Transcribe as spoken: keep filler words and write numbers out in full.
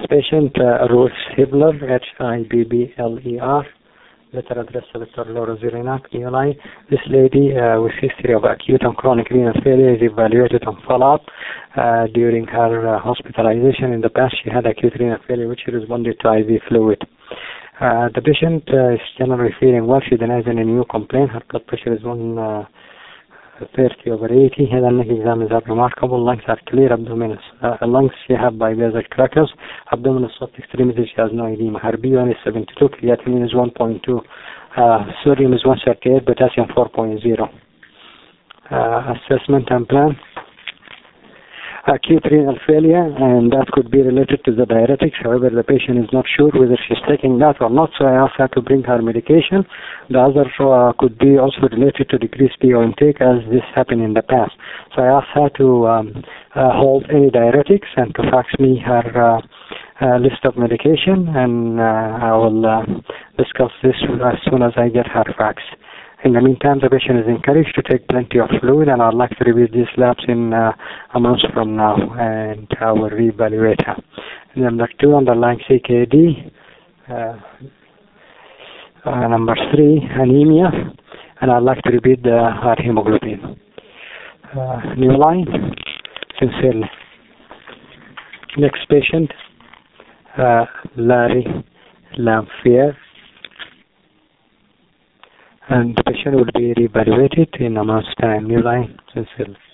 patient, uh, Ruth Hibbler, H I B B L E R, letter address Doctor Laura Zirinak, New Line. This lady uh, with history of acute and chronic renal failure is evaluated on follow-up. Uh, during her uh, hospitalization in the past, she had acute renal failure which responded to I V fluid. Uh, the patient uh, is generally feeling well. She denies any new complaint. Her blood pressure is one uh, thirty over eighty. Head and neck exams are remarkable. Lungs are clear. Abdominal uh, lungs she have bibasal crackers. Abdominal soft extremities she has no edema. Her B one is seventy-two. Creatinine is one point two. Uh, sodium is one thirty-eight. Potassium four point zero. Uh, assessment and plan. Acute renal failure, and that could be related to the diuretics. However, the patient is not sure whether she's taking that or not, so I asked her to bring her medication. The other uh, could be also related to decreased P O intake, as this happened in the past. So I asked her to um, uh, hold any diuretics and to fax me her uh, uh, list of medication, and uh, I will uh, discuss this as soon as I get her fax. In the meantime, the patient is encouraged to take plenty of fluid, and I'd like to review these labs in uh, a month from now, and I will reevaluate her. Number two, underlying C K D. Uh, uh, number three, anemia, and I'd like to repeat the, her hemoglobin. Uh, new line, sincerely. Next patient, uh, Larry Lamphere. And the patient will be reevaluated in a month's time. New line, sincerely.